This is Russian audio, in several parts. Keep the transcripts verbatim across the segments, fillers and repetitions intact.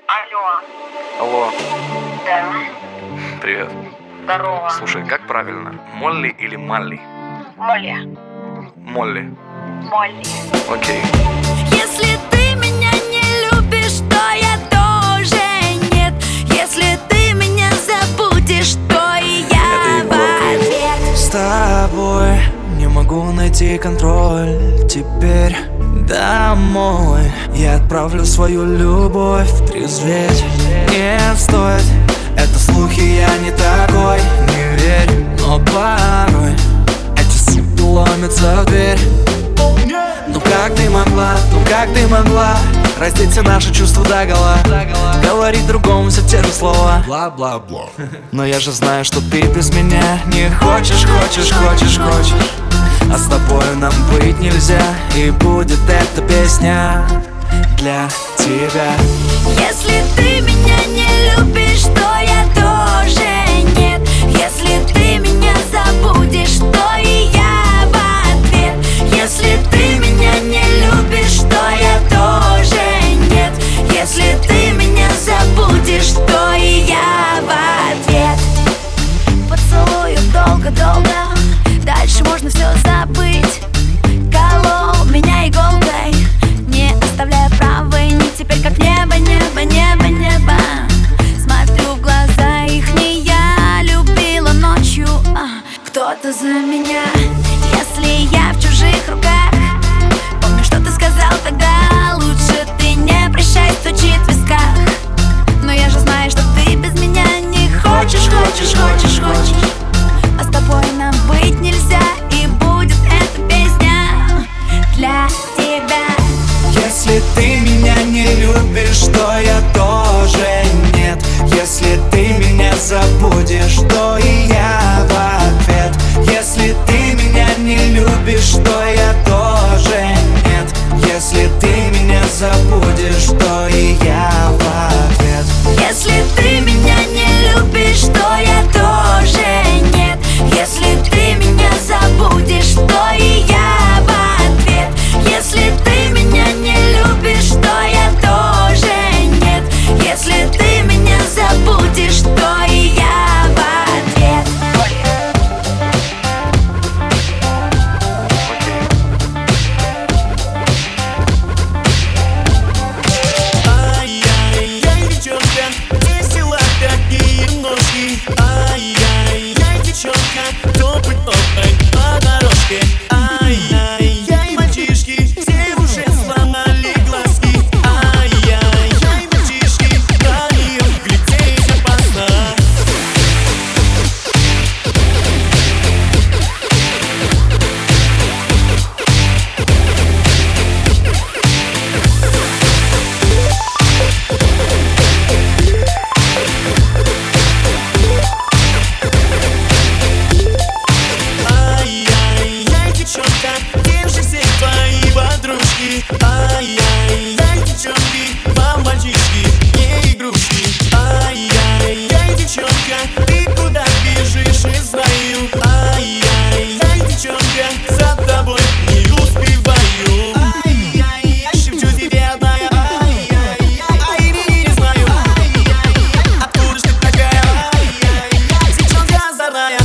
Алло. Алло. Да. Привет. Здорово. Слушай, как правильно? Молли или Малли? Молли. Молли. Молли. Окей. Если ты меня не любишь, то я тоже нет. Если ты меня забудешь, то и я в ответ. С тобой не могу найти контроль. Теперь домой я отправлю свою любовь трезветь. Не стоит, это слухи, я не такой. Не верь, но порой эти суки ломятся в дверь. Ну как ты могла, ну как ты могла раздеть все наши чувства догола, говорить другому все те же слова, бла-бла-бла. Но я же знаю, что ты без меня не хочешь, хочешь, хочешь, хочешь. А с тобой нам быть нельзя, и будет эта песня для тебя. Если ты меня не любишь, то я тоже нет. Если ты меня забудешь, то и я в ответ. Если ты меня не любишь, то я тоже нет. Если ты меня забудешь, то и я в ответ. Поцелую долго-долго, дальше можно все забыть. Колол меня иголкой, не оставляя правой нить. Теперь как небо, небо, небо, небо. Смотрю в глаза их, не я любила ночью, а кто-то за меня. Если я в чужих руках, помню, что ты сказал тогда. Лучше ты не прощай, стучит в висках. Но я же знаю, что ты без меня не хочешь, хочешь, хочешь, хочешь. А с тобой нам быть нельзя, и будет эта песня для тебя. Если ты меня не любишь, то я тоже нет. Если ты меня забудешь, то и я в ответ. Если ты меня не любишь, то я тоже нет. Если ты меня забудешь, то и я в ответ. Если ты меня не любишь, то я тоже нет. Если ты меня забудешь, то и я в ответ. Если ты меня не любишь, то я тоже нет. Если ты меня забудешь, то и я в ответ. Ай-яй-яй, девчонка, весело такие ножки. Ай-яй-яй, девчонка, топай, топай по дорожке. Ай-яй-яй, мальчишки, все уже сломали глазки. Ай-яй-яй, мальчишки, на нее глядеть опасно. Ай-яй-яй, девчонка, где же все твои подружки? Ай-яй-яй, девчонки, вам мальчишки, не игрушки. Ай-яй-яй, девчонка, ты куда бежишь, не знаю. Ай-яй-яй, девчонка, за тобой не успеваю. Ай-яй-яй, шепчу тебе одна. Ай-яй-яй, ай, не знаю. Ай-яй-яй, откуда ж ты такая? Ай-яй-яй, девчонка озорная.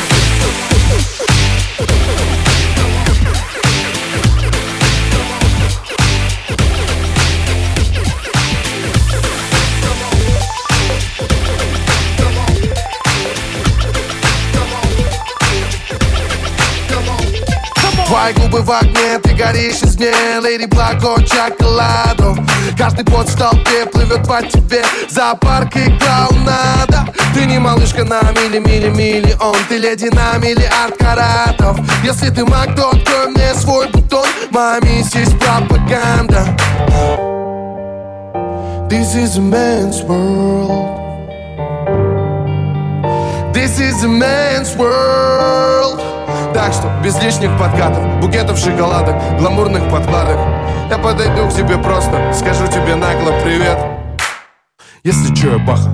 Твои губы в огне, ты горишь из мне, Леди Благо Чоколадо. Каждый пот в толпе плывет по тебе, зоопарк и клоунада. Ты не малышка на мили-мили-миллион, ты леди на миллиард каратов. Если ты маг, то открой мне свой бутон, моя миссис пропаганда. This is a man's world. This is a man's world. Так что без лишних подкатов, букетов шоколадок, гламурных подкладок. Я подойду к тебе просто, скажу тебе нагло привет. Если чё, я баха.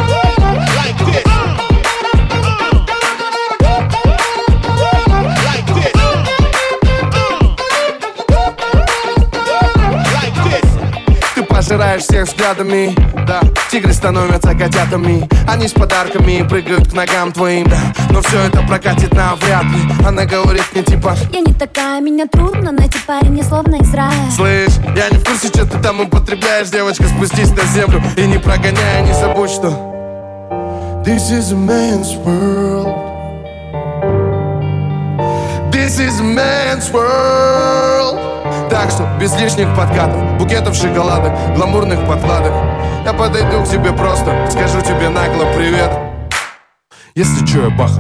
Like this. всех взглядами. Да, тигры становятся котятами. Они с подарками прыгают к ногам твоим, да. Но все это прокатит навряд ли. Она говорит мне типа: я не такая, меня трудно найти, парень, не словно из рая. слышь, я не в курсе, что ты там употребляешь. Девочка, спустись на землю и не прогоняй, не забудь, что This is a man's world. This is a man's world. Так что без лишних подкатов, букетов шоколадок, гламурных подкладок. Я подойду к тебе просто, скажу тебе нагло привет. Если чё, я баха.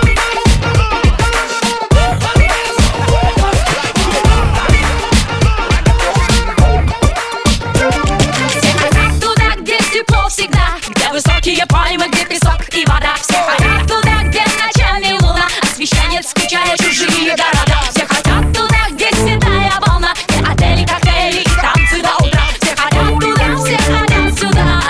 Туда, где тепло всегда, где высокие пальмы, где песок и вода. Все хотят туда, где ночами луна освещает, скучая чужие города. Все хотят туда, где седая волна, где отели, коктейли и танцы до утра. Все хотят туда, все хотят сюда.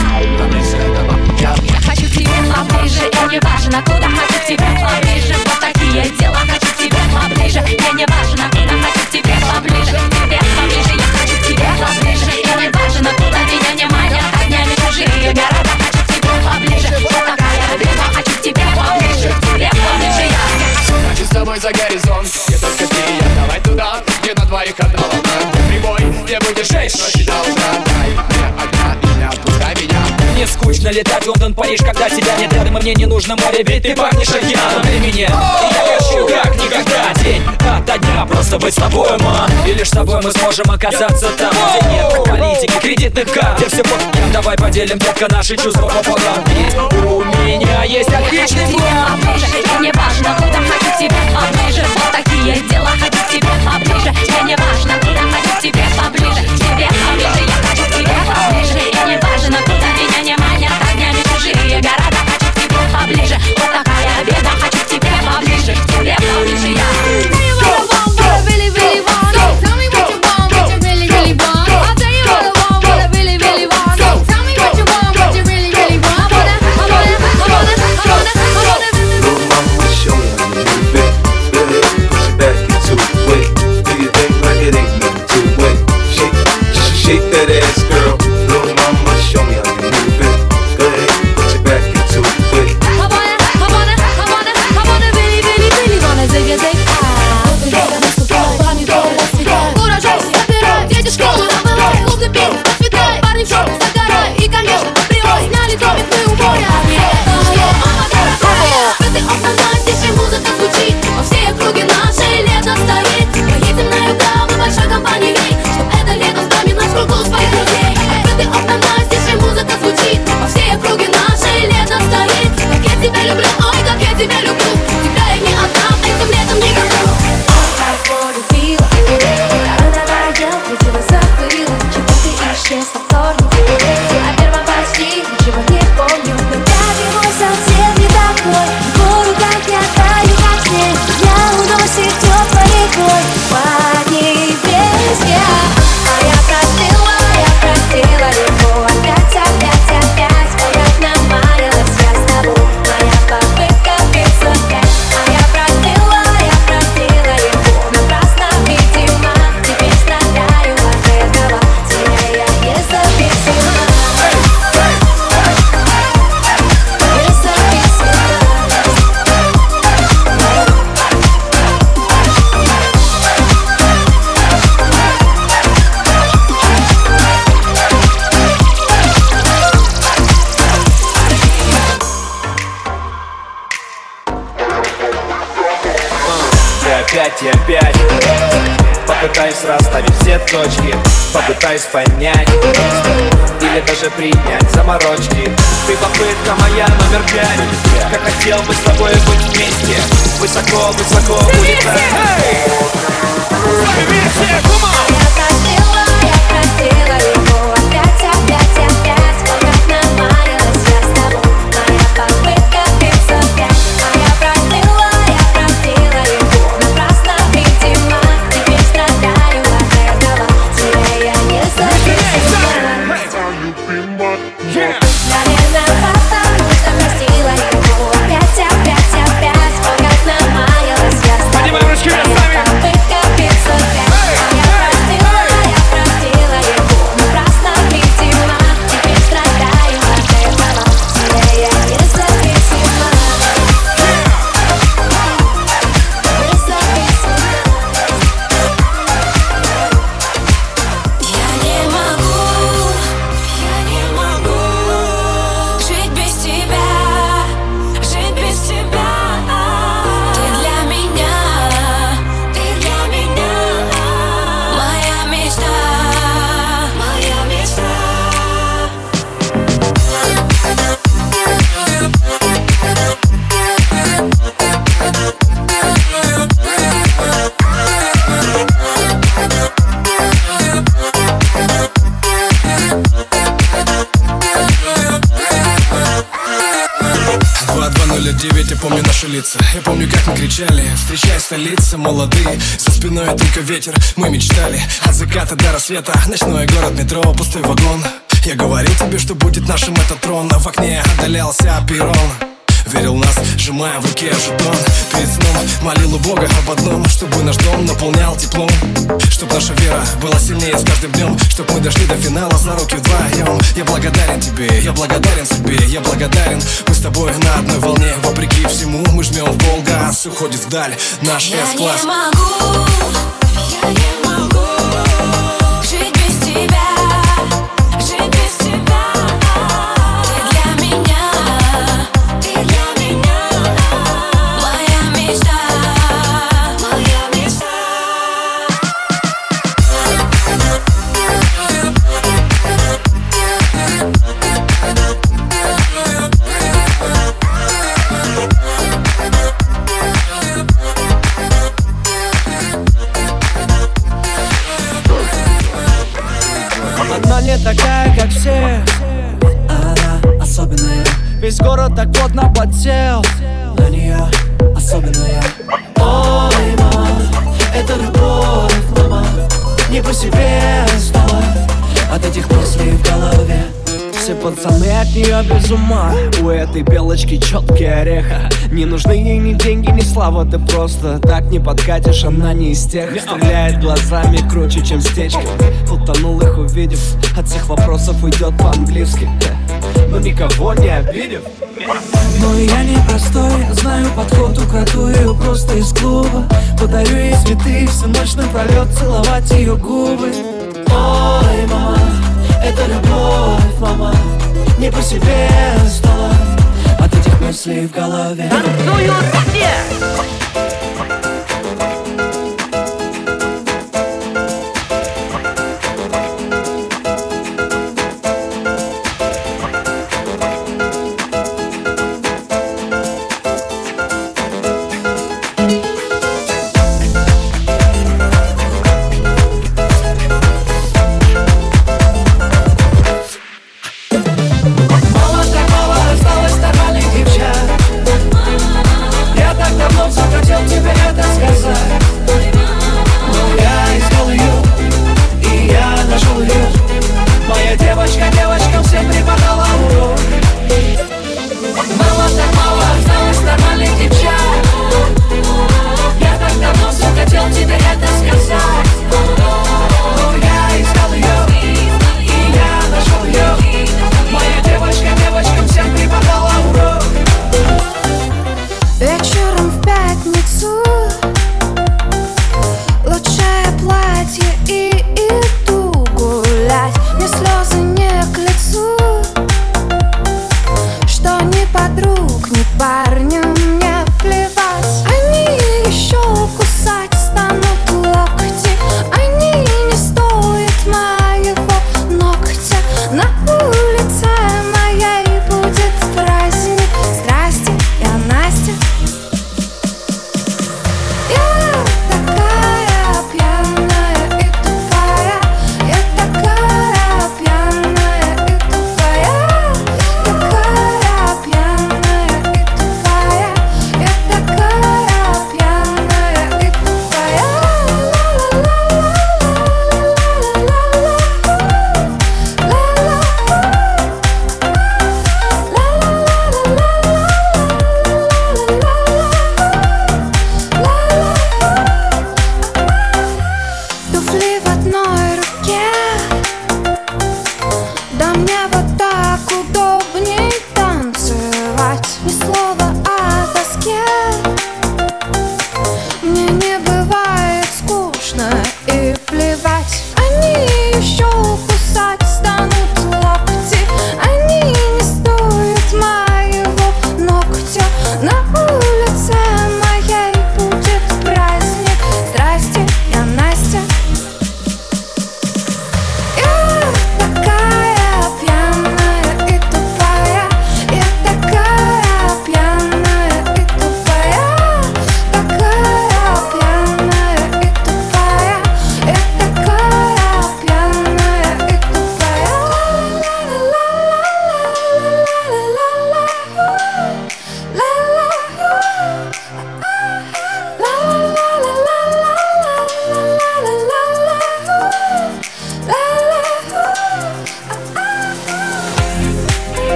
Я, я хочу к тебе поближе, и не важно куда. Хочу к тебе поближе, вот такие дела. Хочу к тебе поближе, и не важно куда. Хочу к тебе поближе, тебе поближе. Я хочу к тебе поближе, и не важно куда. Меня не манят огнями чужие города. Хочу к тебе поближе, вот такая беда. Хочу к тебе поближе, тебе поближе. Я хочу с тобой за горизонт, где только ты и я. Давай туда, где на двоих одна волна. Где прибой, где будешь шесть ночи до утра. Дай мне одна и не отпускай меня. Мне скучно летать в Лондон, Париж, когда тебя нет рядом. И мне не нужно море, ведь ты пахнешь океаном для меня. И я хочу как никогда день ото дня просто быть с тобой, ма. И лишь с тобой мы сможем оказаться там, где нет политики, кредитных карт, где все по ***ям. Давай поделим только наши чувства пополам. Ведь у меня есть отличный план. Мне не важно куда, хочу к тебе поближе. Вот такие дела, хочу к тебе поближе. Мне не важно куда, хочу к тебе поближе. Тебе поближе, я хочу к тебе поближе. И не важно куда, меня не манят огнями чужие города. Хочу к тебе поближе, вот такая беда. Хочу к тебе поближе, тебе поближе я. Shake that ass, girl. Little mama, show me how you move it. Go ahead, put your back into it. I wanna, I wanna, I wanna, I wanna really, really, really wanna zig a zig. Урожай собирай, дети школы забывай, лунный берег расцветай, парни в шоке загорай, и, конечно, априори сняли домик мы у моря. Мама дорогая, в этой основной тиши музыка звучит, во всей округе нашей лето стоит. Поедем на юга, мы большой компанией, чтоб это лето вспоминать кругу своих друзей. В этой основной тиши музыка звучит, во всей округе нашей лето стоит. Как я тебя люблю, ой, как я тебя люблю, тебя я не отдам этим летом никогда. О первом почти ничего не помню, но как его совсем не такой. В его руках я таю, как снег, я уносит теплой рекой по небеске. А я простила, я простила его опять, опять, опять. Ой, как намаялась я с тобой, моя попытка писать. А я простила, я простила его напрасно, видимо. Теперь страдаю от этого, тебе я не записана. И опять, и опять попытаюсь расставить все точки, попытаюсь понять или даже принять заморочки. Ты попытка моя номер пять. Как хотел бы с тобой быть вместе, высоко, высоко улетать. Я простила, я простила его опять, опять, опять. Ой, как намаялась я с тобой, моя попытка писать. А я простила, я простила его напрасно, видимо. Теперь страдаю от этого, тебе я не записана. Наверное, потому что простила его опять, опять, опять. Ой, как намаялась я с тобой, моя попытка писать. А я простила, улице. Я помню, как мы кричали, встречая столицы молодые. За спиной только ветер, мы мечтали. От заката до рассвета, ночной город, метро, пустой вагон. Я говорил тебе, что будет нашим этот трон, а в окне отдалялся перрон. Верил в нас, сжимая в руке жетон. Перед сном молил у Бога об одном, чтобы наш дом наполнял теплом. Чтоб наша вера была сильнее с каждым днем. Чтоб мы дошли до финала за руки вдвоем. Я благодарен тебе, я благодарен себе, я благодарен. Мы с тобой на одной волне, вопреки всему. Мы жмем в полгаз, уходит вдаль наш С-класс. Я не могу, я не могу жить без тебя. Одна не такая, как все, она особенная. Весь город так плотно подсел на нее, особенная. Ой, мама, это любовь, мама. Не по себе стало от этих мыслей в голове. Все пацаны от нее без ума. У этой белочки четкий орех. Не нужны ей ни деньги, ни слава. Ты просто так не подкатишь. Она не из тех, стреляет глазами круче, чем стечки. Утонул их увидев. От всех вопросов уйдет по-английски. Но никого не обидев. Но я не простой, знаю подход, украду ее просто из клуба. Подарю ей цветы, всю ночь напролет целовать ее губы. Ой, мама, это любовь, мама. Не по себе стало от этих мыслей в голове. Танцуют все! Вечером в пятницу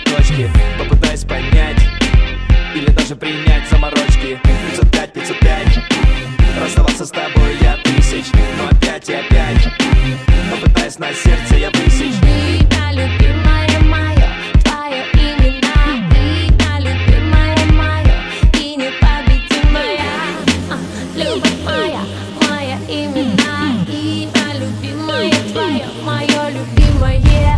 точки. Попытаюсь понять или даже принять заморочки. Пятьсот пять, пятьсот пять. Расставаться с тобой я тысяч, но опять и опять попытаюсь на сердце я высечь. Имя любимое мое, твое имя. Имя любимое мое и непобедимая. А, любовь моя, моя имена. Имя любимое твое, мое любимое.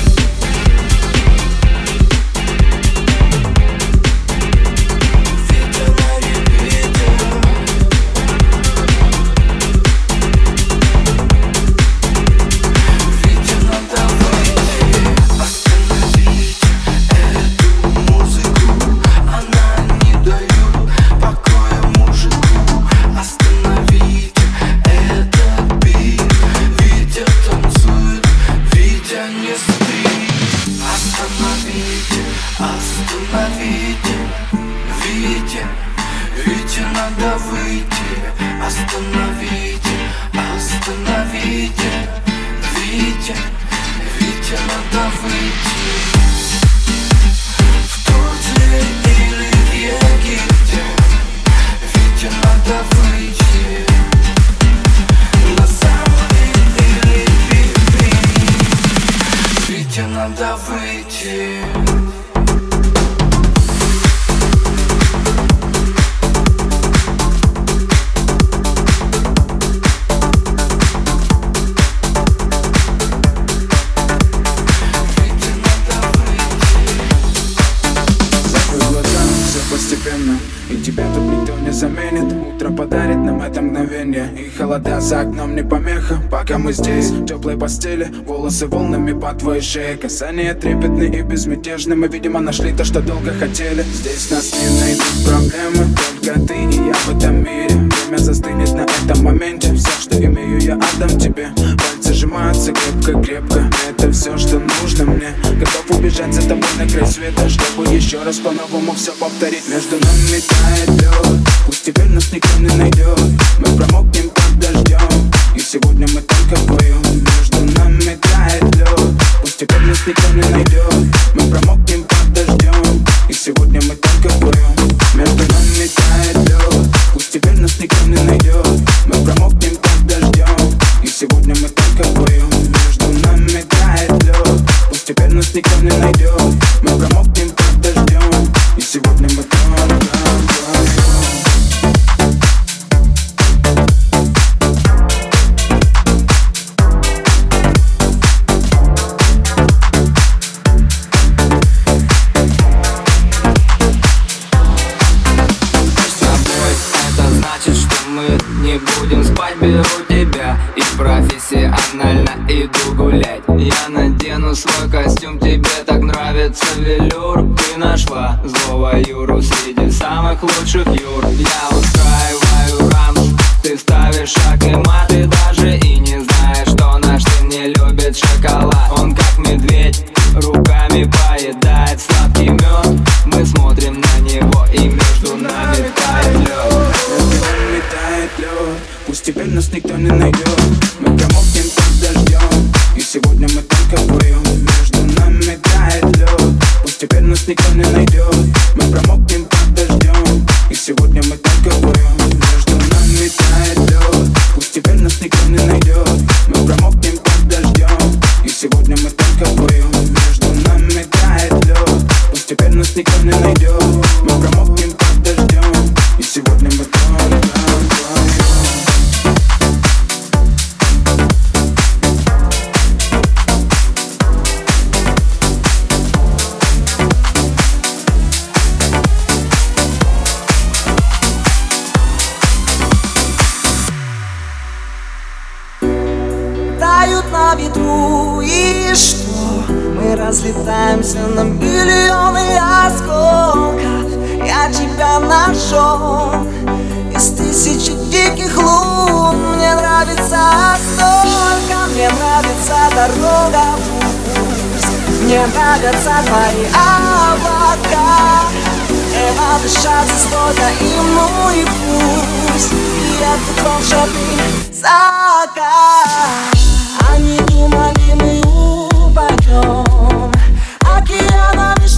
За окном не помеха, пока мы здесь в теплой постели. Волосы волнами по твоей шее, касания трепетные и безмятежны. Мы, видимо, нашли то, что долго хотели. Здесь нас не найдут проблемы, только ты и я в этом мире. Время застынет на этом моменте. Все, что имею, я отдам тебе. Пальцы сжимаются крепко-крепко. Это все, что нужно мне. Готов убежать за тобой на край света, чтобы еще раз по-новому все повторить. Между нами тает лед, пусть теперь нас никто не найдет. Мы промокнем под дождем, и сегодня мы только вдвоем. Между нами тает лед, пусть теперь нас никто не найдет. Мы промокнем под дождем, и сегодня мы только вдвоем. Между нами тает лед, пусть теперь нас никто не найдет. Мы промокнем под дождем, и сегодня мы только вдвоем. Между нами тает лед, пусть теперь нас никто не найдет. Мы промокнем под дождем, и сегодня мы только вдвоем. Беру тебя и профессионально иду гулять. Я надену свой костюм, тебе так нравится велюр. Ты нашла злого Юру среди самых лучших Юр. Я устраиваю рамс, ты ставишь шаг и мат. Ты даже и не знаешь, что наш сын не любит шоколад. Он как медведь, руками поедает сладкий мед. Мы смотрим на него и между нами тает лед. Между нами тает лед, пусть теперь нас никто не найдет. Мы промокнем под дождем, и сегодня мы только вдвоем. Между нами тает лед, пусть теперь нас никто не найдет. Мы промокнем под дождем, и сегодня мы только вдвоем. Между нами тает лед, пусть теперь нас никто не найдет. Мы промокнем под дождем, и сегодня мы только вдвоем. Между нами тает лед, пусть теперь нас никто не найдет. Мы промокнем под дождем, и сегодня мы только вдвоем. На ветру, и что? Мы разлетаемся на миллионы осколков. Я тебя нашел из тысячи диких лун. Мне нравится столько, мне нравится дорога в путь. Мне нравятся твои облака. Эва дышать столько ему и пусть. И этот волшебный закат. Они думали, мы упадем океанами.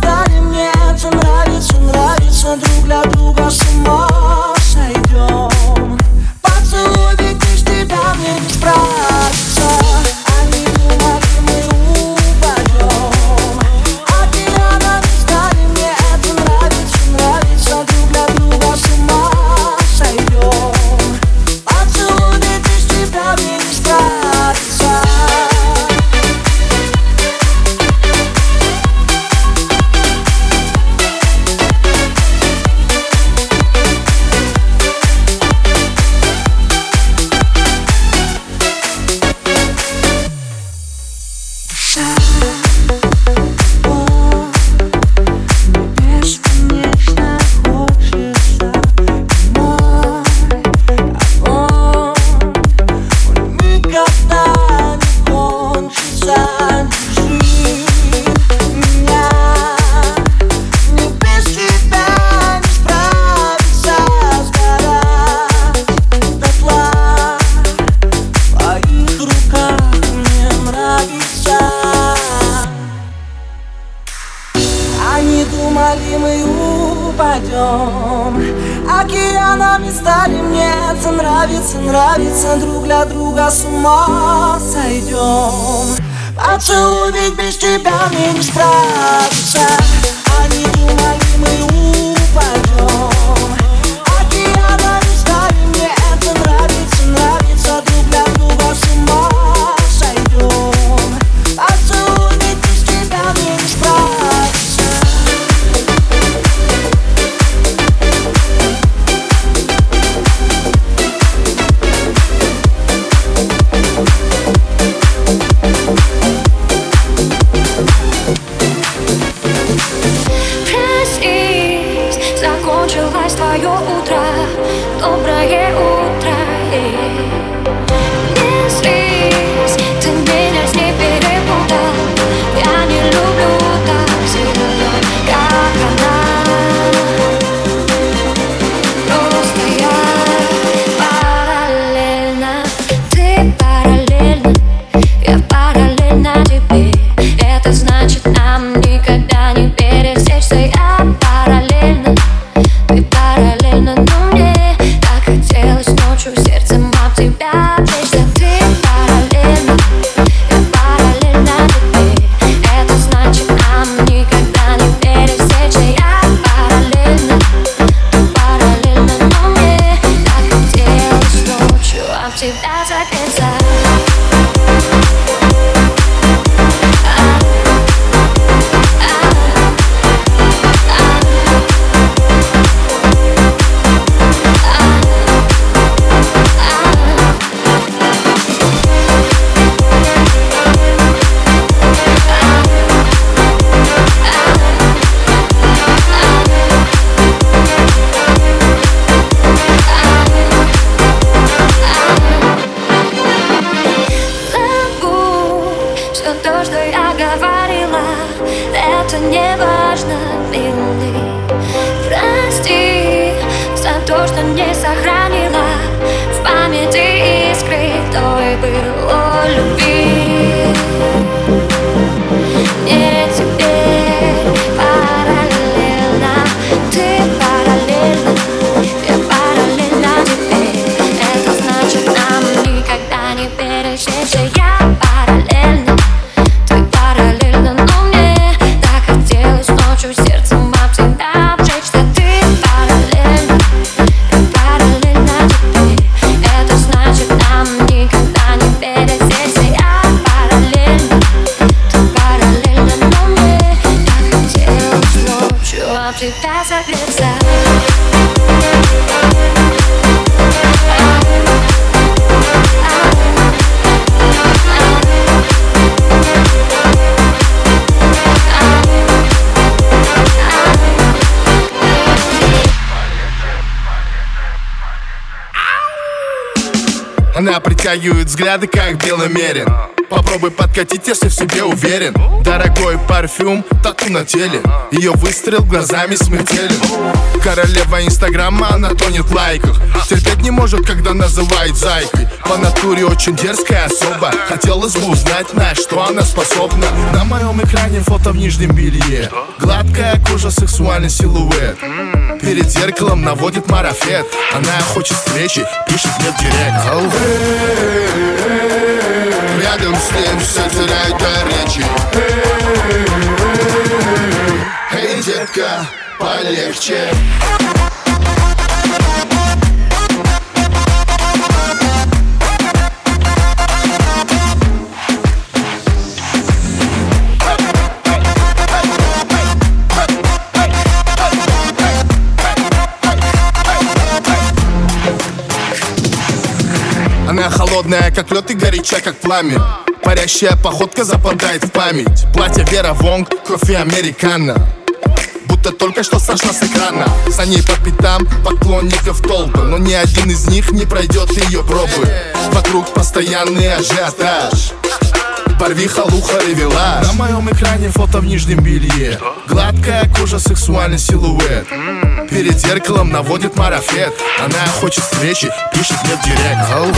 думали, мы упадем. Океанами стали мнеться, нравится, нравится, друг для друга с ума сойдем. Поцелуй, ведь без тебя мне не справиться. Они думали, мы упадем. Океанами стали мнеться, нравится, нравится, друг для друга с ума сойдем. Поцелуй, ведь без тебя мне не справиться. Закончилось твое утро, доброе утро. Не злись, ты меня с ней перепутал. Я не люблю так сильно, как она. Просто я параллельно, ты параллельно, я параллельно тебе. Это значит, нам никогда не пересечься. Я параллельно, ты параллельно, но мне так хотелось ночью сердцем об тебя отречься. Ты параллельно, я параллельно тебе. Это значит, нам никогда не пересечься. Я параллельно, ты параллельно, но мне так хотелось ночью об тебя согреться. Все то, что я говорила, это не важно, милый. Прости за то, что не сохранила в памяти искры той былой любви. Мне теперь параллельно, ты параллельно, я параллельно тебе. Это значит, нам никогда не пересечься. Я параллельно, ты параллельно, но мне так хотелось ночью сердцем об тебя обжечься. Ты параллельно, я параллельно тебе. Это значит, нам никогда не пересечься. Я параллельно, ты параллельно, но мне так хотелось ночью об тебя согреться. Она притягивает взгляды, как беломерин. Попробуй подкатить, если в себе уверен. Дорогой парфюм, тату на теле. Ее выстрел глазами смертелен. Королева инстаграма, она тонет в лайках. Терпеть не может, когда называет зайкой. По натуре очень дерзкая особа. Хотелось бы узнать, на что она способна. На моем экране фото в нижнем белье. Гладкая кожа, сексуальный силуэт. Перед зеркалом наводит марафет. Она хочет встречи, пишет мне в директ. Рядом с ним все теряет до речи. Эй, детка, полегче. Она холодная, как лед, и горячая, как пламя. Парящая походка западает в память. Платье Вера Вонг, кофе американо. Будто только что сошла с экрана. За ней по пятам поклонников толпы, но ни один из них не пройдет ее пробы. Вокруг постоянный ажиотаж. Барвиха, луха, ревела. На моем экране фото в нижнем белье. Гладкая кожа, сексуальный силуэт. Перед зеркалом наводит марафет. Она хочет встречи, пишет мне в директ.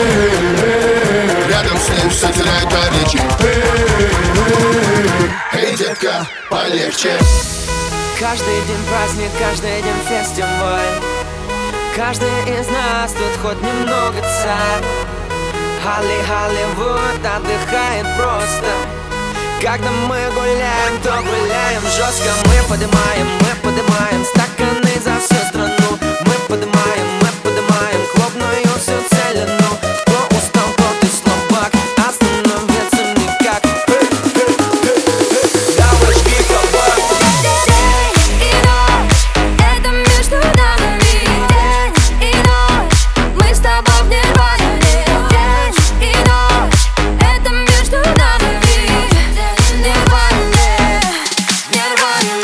Рядом с ним все теряет до речи. Эй, детка, полегче. Каждый день праздник, каждый день фестиваль. Каждый из нас тут хоть немного царь. Холли, Холливуд отдыхает просто. Когда мы гуляем, то гуляем жестко. Мы поднимаем, мы поднимаем стаканы за всю страну. Мы поднимаем, мы поднимаем клубную всю целину. Кто устал, тот и слабак, остановиться никак. Давай жги кабак. День и ночь, это между нами. День и ночь, мы с тобой в нирване. День и ночь, это между нами. Нирване, нирване.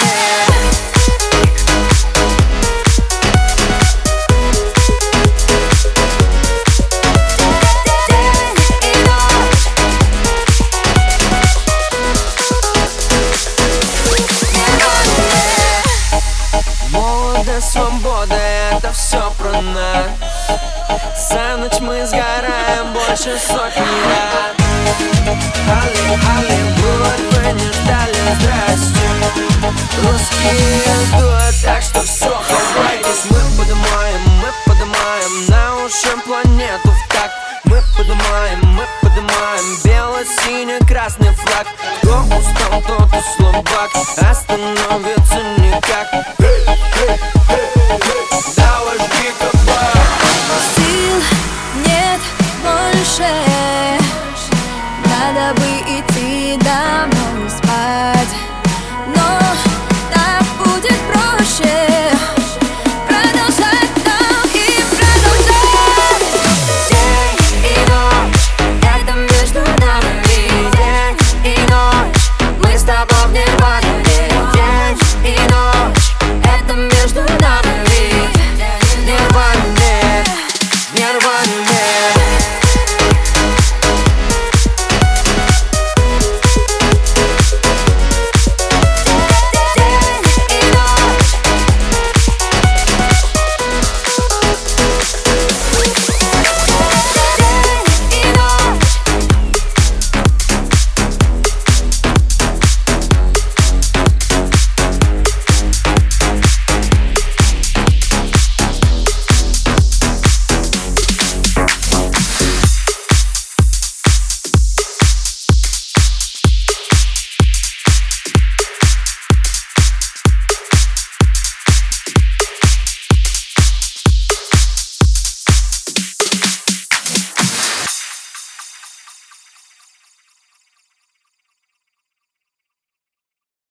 Молодость, свобода, это все про нас. За ночь мы сгораем больше сотни раз. Холли, Холливуд, вы не ждали, здрасте. Русские ждут, так что все, хавайтесь. Мы поднимаем, мы поднимаем на уши планету в такт. Мы поднимаем, мы поднимаем бело-синий-красный флаг. Кто устал, тот и слабак, остановится не